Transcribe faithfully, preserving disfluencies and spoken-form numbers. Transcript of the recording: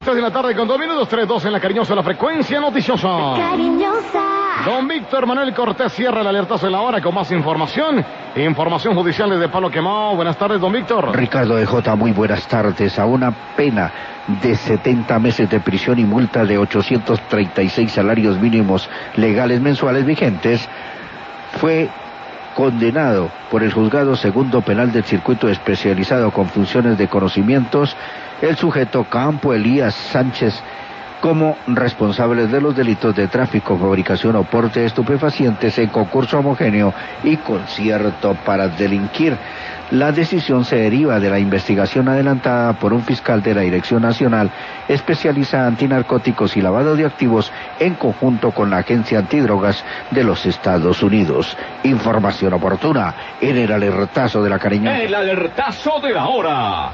tres de la tarde con dos minutos, tres dos en la cariñosa, la frecuencia noticiosa. Cariñosa. Don Víctor Manuel Cortés cierra el alertazo de la hora con más información. Información judicial desde Palo Quemado. Buenas tardes, don Víctor. Ricardo de J, muy buenas tardes. A una pena de setenta meses de prisión y multa de ochocientos treinta y seis salarios mínimos legales mensuales vigentes, fue condenado por el juzgado segundo penal del circuito especializado con funciones de conocimientos el sujeto Campo Elías Sánchez como responsable de los delitos de tráfico, fabricación o porte de estupefacientes en concurso homogéneo y concierto para delinquir. La decisión se deriva de la investigación adelantada por un fiscal de la Dirección Nacional especializada en antinarcóticos y lavado de activos en conjunto con la Agencia Antidrogas de los Estados Unidos. Información oportuna en el alertazo de la cariñosa. El alertazo de la hora.